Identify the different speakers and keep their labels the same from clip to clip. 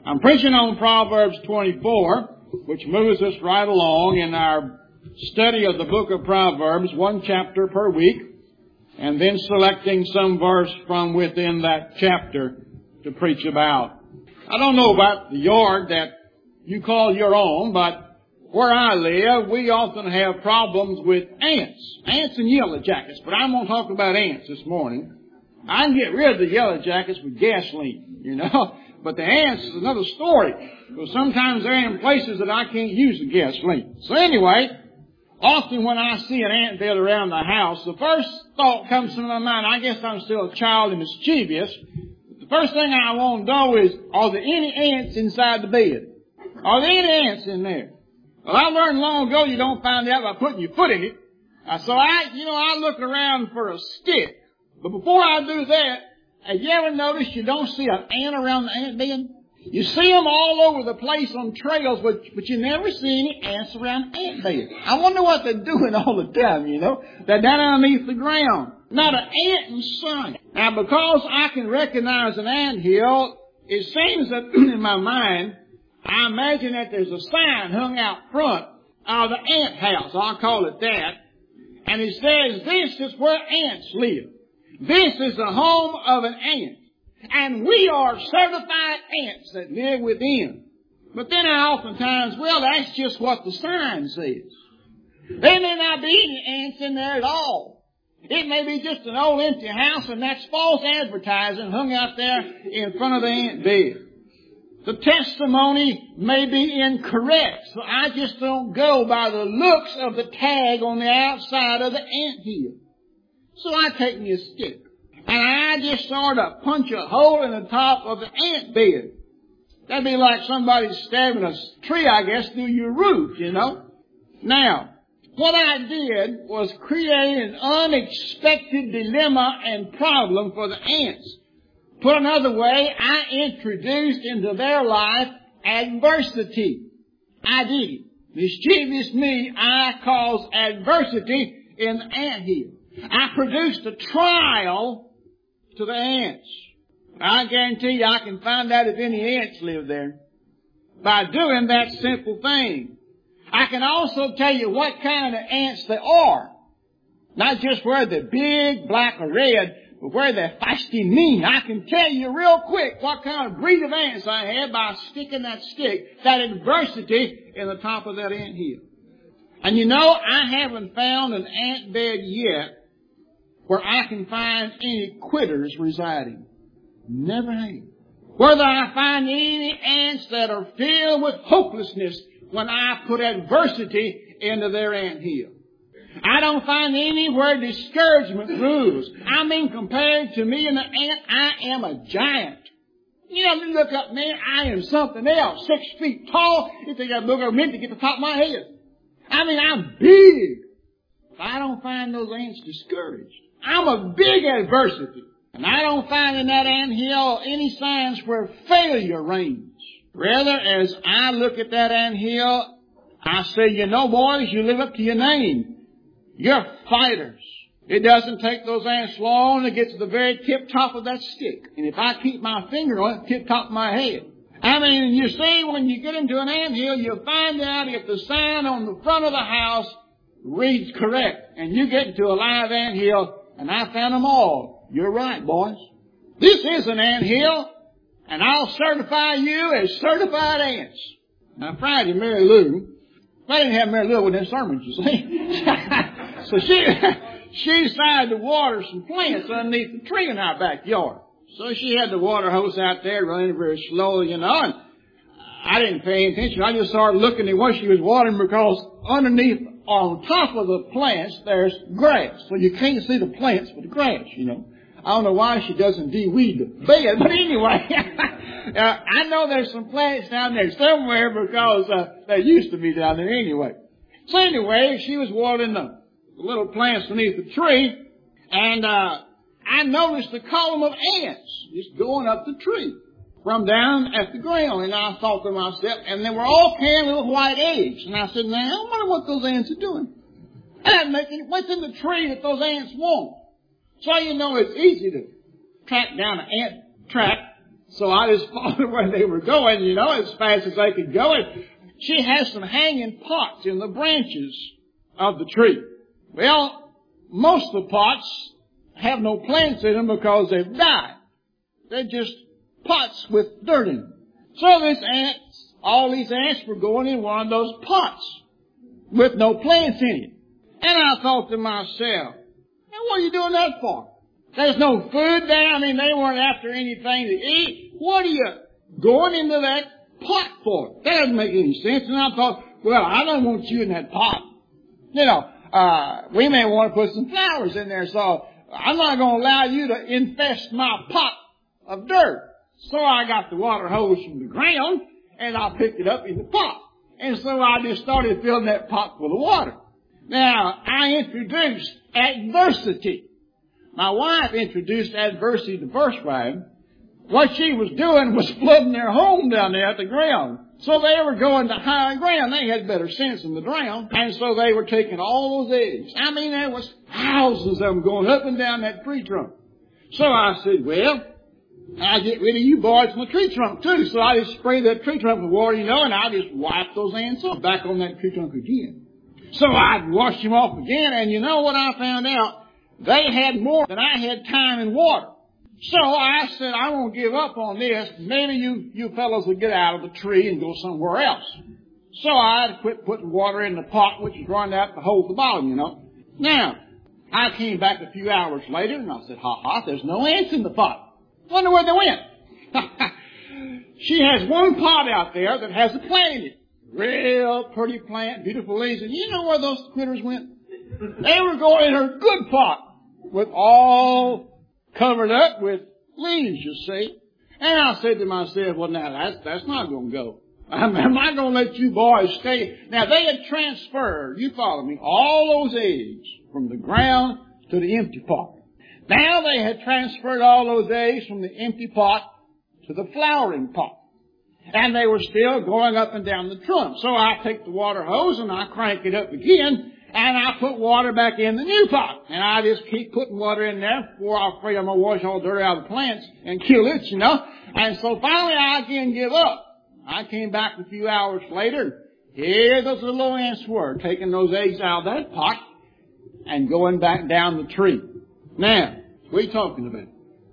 Speaker 1: I'm preaching on Proverbs 24, which moves us right along in our study of the book of Proverbs, one chapter per week, and then selecting some verse from within that chapter to preach about. I don't know about the yard that you call your own, but where I live, we often have problems with ants and yellow jackets, but I'm going to talk about ants this morning. I can get rid of the yellow jackets with gasoline, but the ants is another story, because sometimes they're in places that I can't use the gasoline. So anyway, often when I see an ant bed around the house, the first thought comes to my mind, I guess I'm still a child and mischievous. The first thing I want to know is, are there any ants inside the bed? Are there any ants in there? Well, I learned long ago you don't find out by putting your foot in it. So I look around for a stick. But before I do that, have you ever noticed you don't see an ant around the ant bed? You see them all over the place on trails, but you never see any ants around the ant bed. I wonder what they're doing all the time, They're down underneath the ground. Not an ant in sight. Now, because I can recognize an anthill, it seems that in my mind, I imagine that there's a sign hung out front of the ant house. I'll call it that. And it says, this is where ants live. This is the home of an ant. And we are certified ants that live within. But then I oftentimes, that's just what the sign says. There may not be any ants in there at all. It may be just an old empty house, and that's false advertising hung out there in front of the ant bed. The testimony may be incorrect, so I just don't go by the looks of the tag on the outside of the anthill. So I take me a stick, and I just sort of punch a hole in the top of the ant bed. That'd be like somebody stabbing a tree, I guess, through your roof, Now, what I did was create an unexpected dilemma and problem for the ants. Put another way, I introduced into their life adversity. I did it. Mischievous me, I caused adversity in the anthill. I produced a trial to the ants. I guarantee you I can find out if any ants live there by doing that simple thing. I can also tell you what kind of ants they are. Not just whether they're big, black, or red, but where they're feisty and mean. I can tell you real quick what kind of breed of ants I had by sticking that stick, that adversity, in the top of that anthill. And I haven't found an ant bed yet where I can find any quitters residing. Never have. Whether I find any ants that are filled with hopelessness when I put adversity into their anthill. I don't find anywhere discouragement rules. Compared to me and the ant, I am a giant. You look up, man, I am something else. 6 feet tall. You think I'd look over me to get the top of my head. I'm big. But I don't find those ants discouraged. I'm a big adversity. And I don't find in that anthill any signs where failure reigns. Rather, as I look at that anthill, I say, boys, you live up to your name. You're fighters. It doesn't take those ants long to get to the very tip top of that stick. And if I keep my finger on it, tip top of my head. You see, when you get into an anthill, you'll find out if the sign on the front of the house reads correct. And you get into a live anthill, and I found them all. You're right, boys. This is an anthill, and I'll certify you as certified ants. Now, Friday, Mary Lou, I didn't have Mary Lou with them sermons, you see. So she decided to water some plants underneath the tree in our backyard. So she had the water hose out there running very slow, and I didn't pay attention. I just started looking at what she was watering, because underneath, on top of the plants, there's grass. So you can't see the plants with the grass, I don't know why she doesn't de-weed the bed, but anyway, I know there's some plants down there somewhere, because they used to be down there anyway. So anyway, she was watering the little plants beneath the tree, and I noticed a column of ants just going up the tree from down at the ground. And I thought to myself, and they were all carrying little white eggs. And I said, now, I wonder what those ants are doing. And what's in the tree that those ants want? So it's easy to track down an ant track So I just followed where they were going, as fast as they could go. And she has some hanging pots in the branches of the tree. Well, most of the pots have no plants in them because they've died. They're just pots with dirt in them. So all these ants were going in one of those pots with no plants in it. And I thought to myself, now what are you doing that for? There's no food there. I mean, they weren't after anything to eat. What are you going into that pot for? That doesn't make any sense. And I thought, well, I don't want you in that pot. We may want to put some flowers in there, so I'm not going to allow you to infest my pot of dirt. So I got the water hose from the ground, and I picked it up in the pot. And so I just started filling that pot full of water. Now, I introduced adversity. My wife introduced adversity the first time. What she was doing was flooding their home down there at the ground. So they were going to higher ground. They had better sense than the ground. And so they were taking all those eggs. I mean, there was thousands of them going up and down that tree trunk. So I said, well, I'll get rid of you boys from the tree trunk too. So I just sprayed that tree trunk with water, and I just wiped those ants off back on that tree trunk again. So I'd wash them off again, and you know what I found out? They had more than I had time and water. So I said, I won't give up on this. Maybe you fellows will get out of the tree and go somewhere else. So I had quit putting water in the pot, which was running out to hold the bottom, Now, I came back a few hours later, and I said, there's no ants in the pot. Wonder where they went. She has one pot out there that has a plant in it. Real pretty plant, beautiful leaves. And you know where those critters went? They were going in her good pot with all covered up with leaves, you see. And I said to myself, well, now, that's not going to go. Am I going to let you boys stay? Now, they had transferred, you follow me, all those eggs from the ground to the empty pot. Now they had transferred all those eggs from the empty pot to the flowering pot. And they were still going up and down the trunk. So I take the water hose and I crank it up again, and I put water back in the new pot. And I just keep putting water in there before I'm afraid I'm going to wash all the dirt out of the plants and kill it, And so finally I again give up. I came back a few hours later. Here those little ants were, taking those eggs out of that pot and going back down the tree. Now, what are you talking about?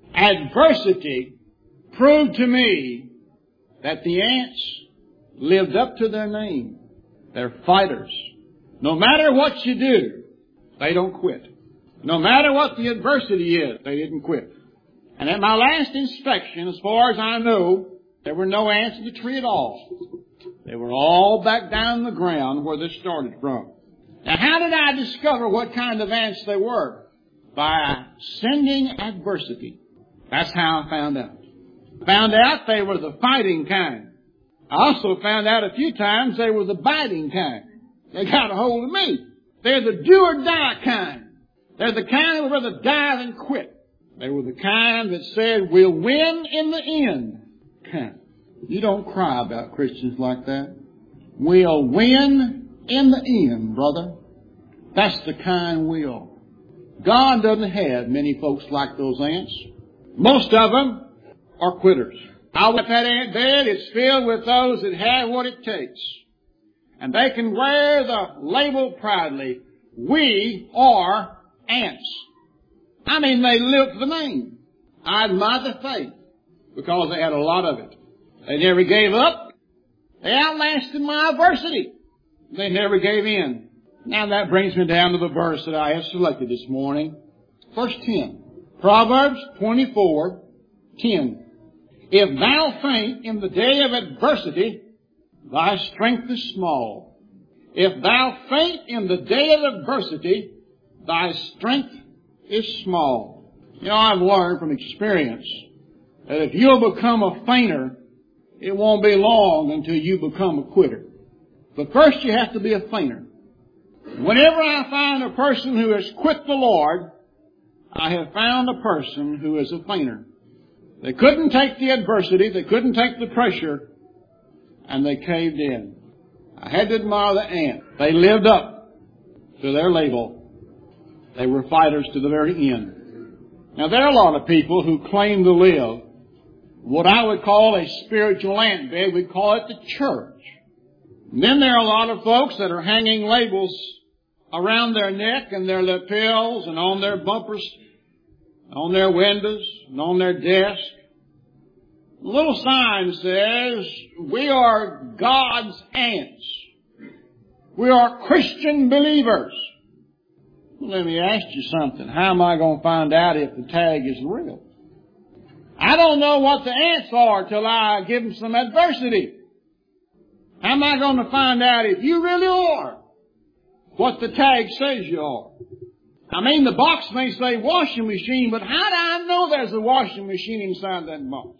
Speaker 1: Adversity proved to me that the ants lived up to their name. They're fighters. No matter what you do, they don't quit. No matter what the adversity is, they didn't quit. And at my last inspection, as far as I know, there were no ants in the tree at all. They were all back down the ground where they started from. Now, how did I discover what kind of ants they were? By sending adversity. That's how I found out. Found out they were the fighting kind. I also found out a few times they were the biting kind. They got a hold of me. They're the do or die kind. They're the kind that would rather die than quit. They were the kind that said, we'll win in the end kind. You don't cry about Christians like that. We'll win in the end, brother. That's the kind will. God doesn't have many folks like those ants. Most of them are quitters. I look at that ant bed, it's filled with those that have what it takes. And they can wear the label proudly, we are ants. I mean, they live for the name. I admire their faith because they had a lot of it. They never gave up. They outlasted my adversity. They never gave in. Now that brings me down to the verse that I have selected this morning. Verse 10. Proverbs 24:10. If thou faint in the day of adversity, thy strength is small. If thou faint in the day of adversity, thy strength is small. I've learned from experience that if you'll become a fainter, it won't be long until you become a quitter. But first you have to be a fainter. Whenever I find a person who has quit the Lord, I have found a person who is a fainter. They couldn't take the adversity, they couldn't take the pressure, and they caved in. I had to admire the ant. They lived up to their label. They were fighters to the very end. Now there are a lot of people who claim to live what I would call a spiritual antbed. We call it the church. And then there are a lot of folks that are hanging labels around their neck and their lapels and on their bumpers, on their windows and on their desk. A little sign says, we are God's ants. We are Christian believers. Let me ask you something. How am I going to find out if the tag is real? I don't know what the ants are till I give them some adversity. How am I going to find out if you really are what the tag says you are? I mean, the box may say washing machine, but how do I know there's a washing machine inside that box?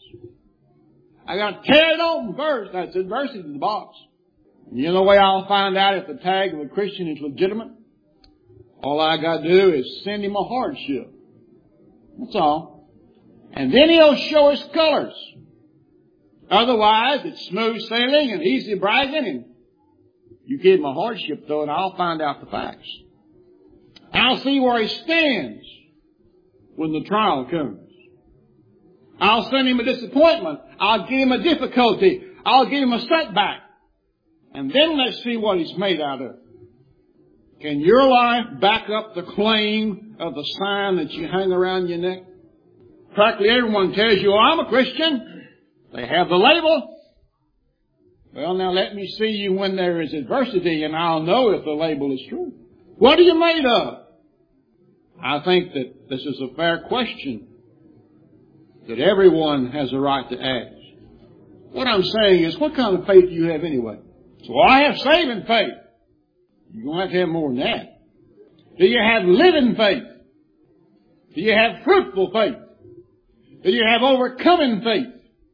Speaker 1: I got to tear it open first. That's adversity to the box. And you know the way I'll find out if the tag of a Christian is legitimate? All I got to do is send him a hardship. That's all. And then he'll show his colors. Otherwise, it's smooth sailing and easy bragging, and you give him a hardship, though, and I'll find out the facts. I'll see where he stands when the trial comes. I'll send him a disappointment. I'll give him a difficulty. I'll give him a setback. And then let's see what he's made out of. Can your life back up the claim of the sign that you hang around your neck? Practically everyone tells you, oh, I'm a Christian. They have the label. Well, now let me see you when there is adversity, and I'll know if the label is true. What are you made of? I think that this is a fair question that everyone has a right to ask. What I'm saying is, what kind of faith do you have anyway? So I have saving faith. You're going to have more than that. Do you have living faith? Do you have fruitful faith? Do you have overcoming faith?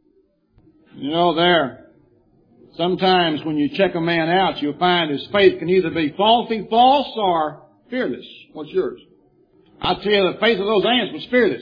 Speaker 1: You know, sometimes when you check a man out, you'll find his faith can either be faulty, false, or fearless. What's yours? I tell you, the faith of those ants was fearless.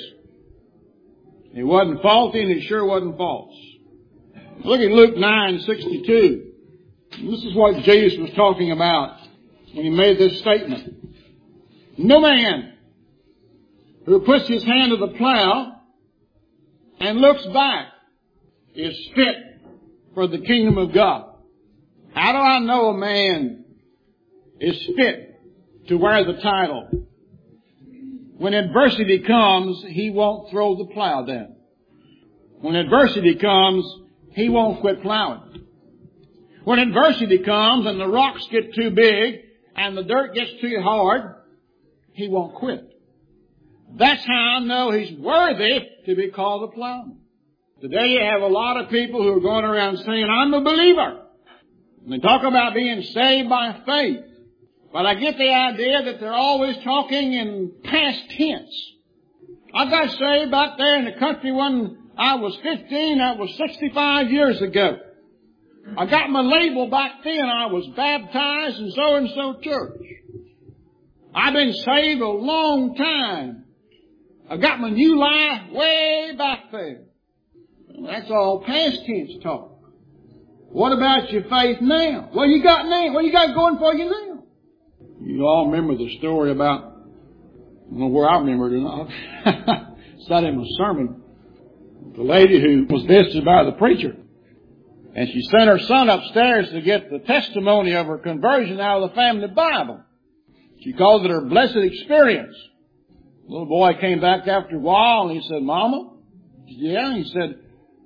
Speaker 1: It wasn't faulty, and it sure wasn't false. Look at Luke 9:62. This is what Jesus was talking about when he made this statement. No man who puts his hand to the plow and looks back is fit for the kingdom of God. How do I know a man is fit to wear the title? When adversity comes, he won't throw the plow down. When adversity comes, he won't quit plowing. When adversity comes and the rocks get too big and the dirt gets too hard, he won't quit. That's how I know he's worthy to be called a plowman. Today you have a lot of people who are going around saying, I'm a believer. And they talk about being saved by faith. But I get the idea that they're always talking in past tense. I got saved back there in the country when I was 15. That was 65 years ago. I got my label back then. I was baptized in so-and-so church. I've been saved a long time. I got my new life way back there. That's all past tense talk. What about your faith now? What you got now? What you got going for you now? You all remember the story about, I don't know where I remember it or not. It's not in my sermon. The lady who was visited by the preacher. And she sent her son upstairs to get the testimony of her conversion out of the family Bible. She called it her blessed experience. The little boy came back after a while and he said, Mama? Yeah. He said,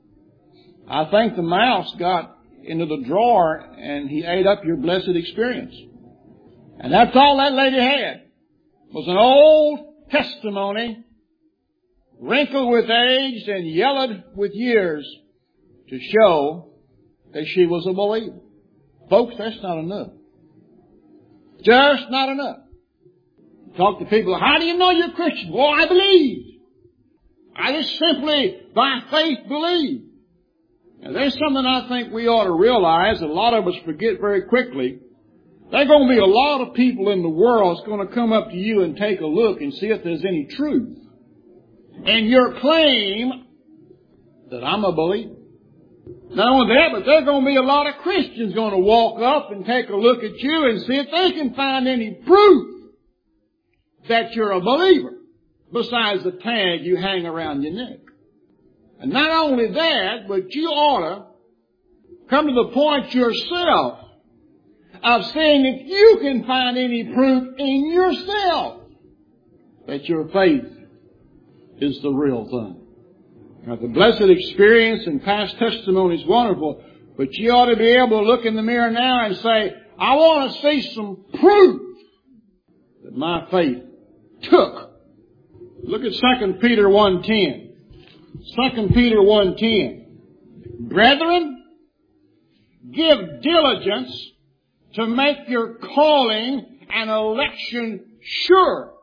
Speaker 1: I think the mouse got into the drawer and he ate up your blessed experience. And that's all that lady had was an old testimony, wrinkled with age and yellowed with years, to show that she was a believer. Folks, that's not enough. Just not enough. Talk to people, how do you know you're a Christian? Well, I believe. I just simply, by faith, believe. Now, there's something I think we ought to realize that a lot of us forget very quickly. There are going to be a lot of people in the world that's going to come up to you and take a look and see if there's any truth in your claim that I'm a believer. Not only that, but there are going to be a lot of Christians going to walk up and take a look at you and see if they can find any proof that you're a believer besides the tag you hang around your neck. And not only that, but you ought to come to the point yourself of seeing if you can find any proof in yourself that your faith is the real thing. Now, the blessed experience and past testimony is wonderful, but you ought to be able to look in the mirror now and say, I want to see some proof that my faith took. Look at 2 Peter 1:10. 2 Peter 1:10. Brethren, give diligence to make your calling and election sure.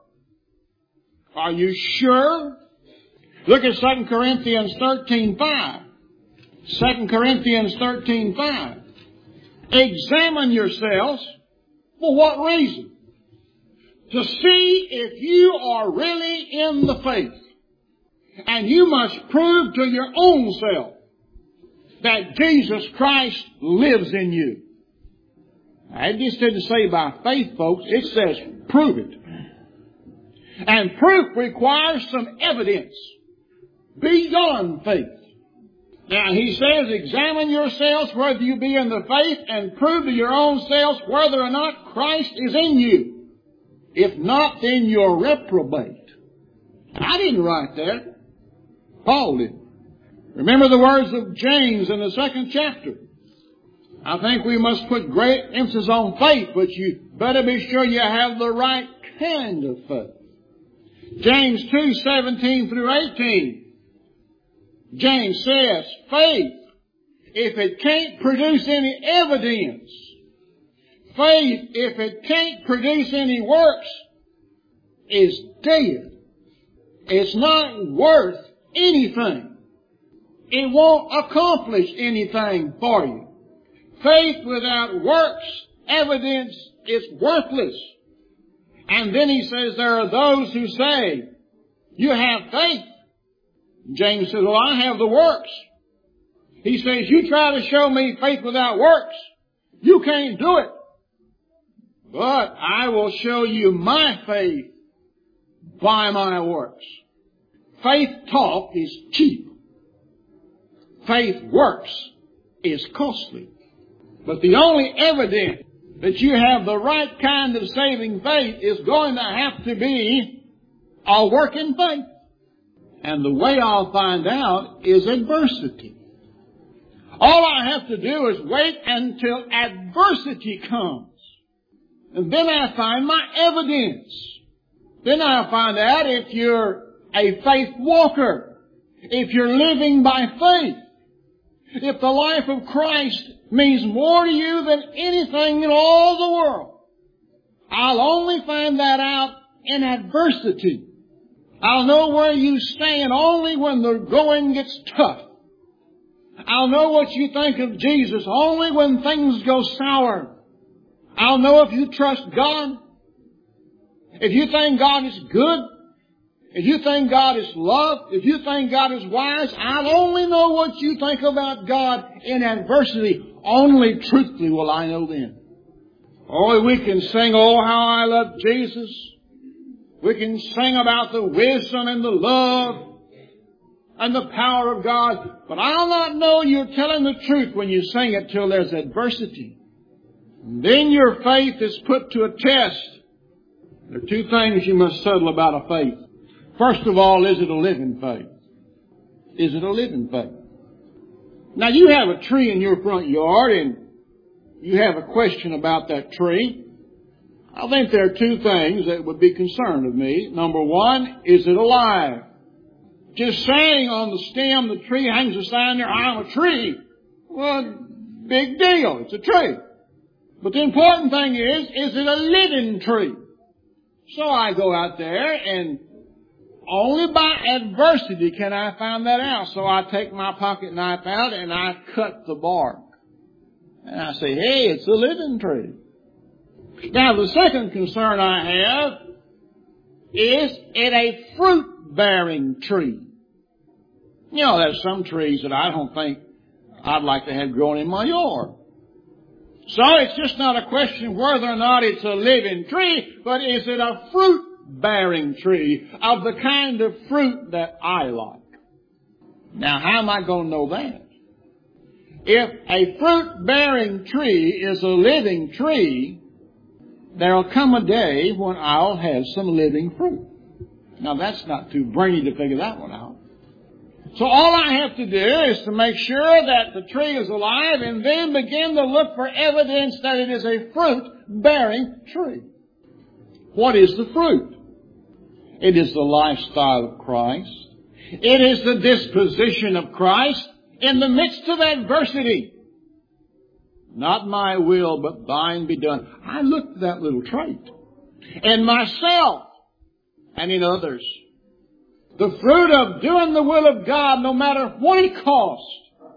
Speaker 1: Are you sure? Look at 2 Corinthians 13:5. 2 Corinthians 13:5. Examine yourselves. For what reason? To see if you are really in the faith. And you must prove to your own self that Jesus Christ lives in you. I just didn't say by faith, folks. It says prove it. And proof requires some evidence beyond faith. Now, he says, examine yourselves whether you be in the faith, and prove to your own selves whether or not Christ is in you. If not, then you're reprobate. I didn't write that. Paul did. Remember the words of James in the 2nd chapter. I think we must put great emphasis on faith, but you better be sure you have the right kind of faith. James 2:17 through 18. James says, faith, if it can't produce any evidence, faith, if it can't produce any works, is dead. It's not worth anything. It won't accomplish anything for you. Faith without works, evidence, is worthless. And then he says there are those who say, you have faith. James says, well, I have the works. He says, you try to show me faith without works. You can't do it. But I will show you my faith by my works. Faith talk is cheap. Faith works is costly. But the only evidence that you have the right kind of saving faith is going to have to be a working faith. And the way I'll find out is adversity. All I have to do is wait until adversity comes. And then I find my evidence. Then I find out if you're a faith walker. If you're living by faith. If the life of Christ means more to you than anything in all the world. I'll only find that out in adversity. I'll know where you stand only when the going gets tough. I'll know what you think of Jesus only when things go sour. I'll know if you trust God. If you think God is good. If you think God is love. If you think God is wise. I'll only know what you think about God in adversity. Only truthfully will I know then. Oh, we can sing, oh, how I love Jesus. We can sing about the wisdom and the love and the power of God. But I'll not know you're telling the truth when you sing it till there's adversity. And then your faith is put to a test. There are two things you must settle about a faith. First of all, is it a living faith? Is it a living faith? Now, you have a tree in your front yard and you have a question about that tree. I think there are two things that would be concerned of me. Number one, is it alive? Just saying on the stem, the tree hangs a sign there, I'm a tree. Well, big deal. It's a tree. But the important thing is it a living tree? So I go out there and only by adversity can I find that out. So I take my pocket knife out and I cut the bark. And I say, hey, it's a living tree. Now, the second concern I have is it a fruit-bearing tree? You know, there's some trees that I don't think I'd like to have growing in my yard. So it's just not a question whether or not it's a living tree, but is it a fruit-bearing tree of the kind of fruit that I like? Now, how am I going to know that? If a fruit-bearing tree is a living tree, there'll come a day when I'll have some living fruit. Now, that's not too brainy to figure that one out. So all I have to do is to make sure that the tree is alive and then begin to look for evidence that it is a fruit-bearing tree. What is the fruit? It is the lifestyle of Christ. It is the disposition of Christ in the midst of adversity. Not my will, but thine be done. I looked at that little trait in myself and in others. The fruit of doing the will of God, no matter what it costs,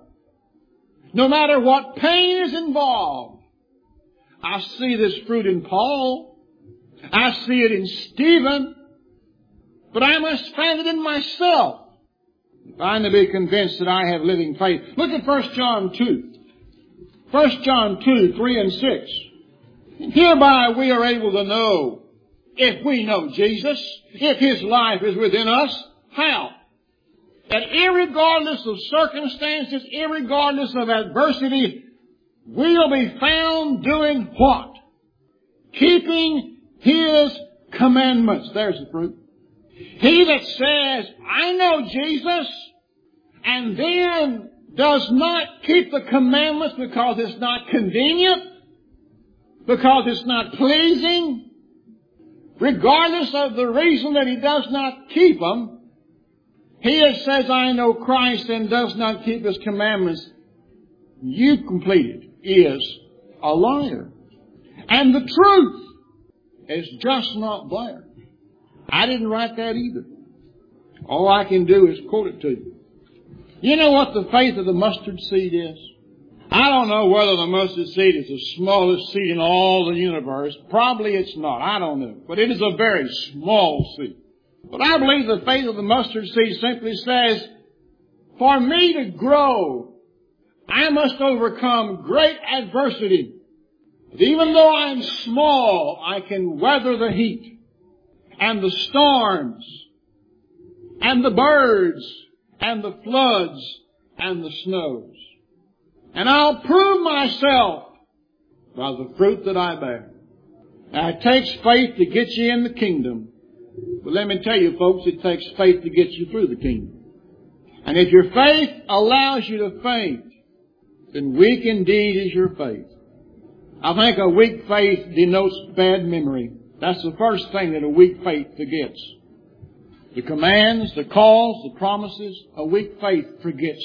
Speaker 1: no matter what pain is involved. I see this fruit in Paul. I see it in Stephen. But I must find it in myself if I'm to be convinced that I have living faith. Look at 1 John 2. 1 John 2, 3 and 6. Hereby we are able to know if we know Jesus, if His life is within us. How? That irregardless of circumstances, irregardless of adversity, we'll be found doing what? Keeping His commandments. There's the fruit. He that says, I know Jesus, and then does not keep the commandments because it's not convenient, because it's not pleasing, regardless of the reason that he does not keep them, he that says, I know Christ, and does not keep His commandments, you completed, is a liar. And the truth is just not there. I didn't write that either. All I can do is quote it to you. You know what the faith of the mustard seed is? I don't know whether the mustard seed is the smallest seed in all the universe. Probably it's not. I don't know. But it is a very small seed. But I believe the faith of the mustard seed simply says, for me to grow, I must overcome great adversity. But even though I'm small, I can weather the heat and the storms and the birds and the floods and the snows. And I'll prove myself by the fruit that I bear. Now, it takes faith to get you in the kingdom. But let me tell you, folks, it takes faith to get you through the kingdom. And if your faith allows you to faint, then weak indeed is your faith. I think a weak faith denotes bad memory. That's the first thing that a weak faith forgets. The commands, the calls, the promises, a weak faith forgets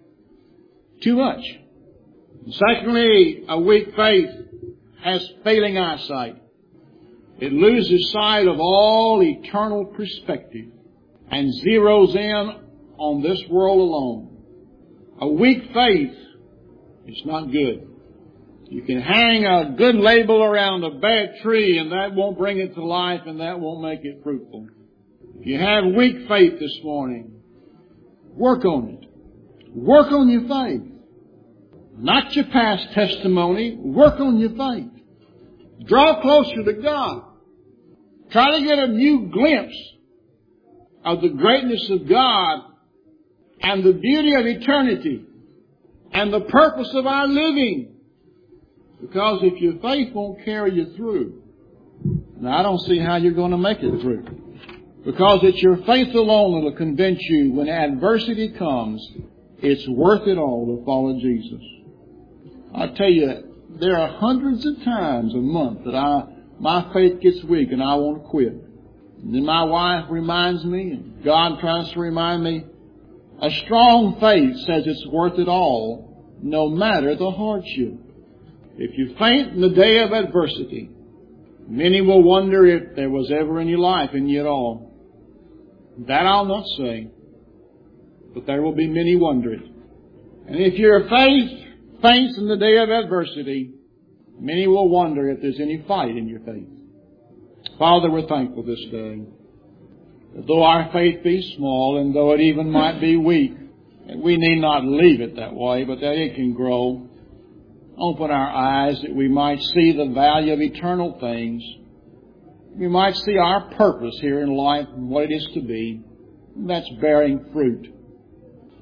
Speaker 1: too much. And secondly, a weak faith has failing eyesight. It loses sight of all eternal perspective and zeroes in on this world alone. A weak faith is not good. You can hang a good label around a bad tree and that won't bring it to life and that won't make it fruitful. If you have weak faith this morning, work on it. Work on your faith. Not your past testimony. Work on your faith. Draw closer to God. Try to get a new glimpse of the greatness of God and the beauty of eternity and the purpose of our living. Because if your faith won't carry you through, then I don't see how you're going to make it through. Because it's your faith alone that will convince you when adversity comes, it's worth it all to follow Jesus. I tell you, there are hundreds of times a month that my faith gets weak and I want to quit. And then my wife reminds me, and God tries to remind me, a strong faith says it's worth it all, no matter the hardship. If you faint in the day of adversity, many will wonder if there was ever any life in you at all. That I'll not say, but there will be many wondering. And if your faith faints in the day of adversity, many will wonder if there's any fight in your faith. Father, we're thankful this day that though our faith be small and though it even might be weak, and we need not leave it that way, but that it can grow. Open our eyes that we might see the value of eternal things. We might see our purpose here in life and what it is to be. And that's bearing fruit.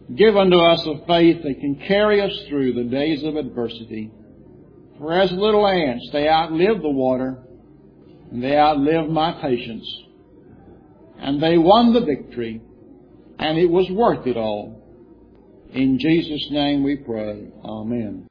Speaker 1: Give unto us a faith that can carry us through the days of adversity. For as little ants, they outlived the water, and they outlived my patience. And they won the victory, and it was worth it all. In Jesus' name we pray. Amen.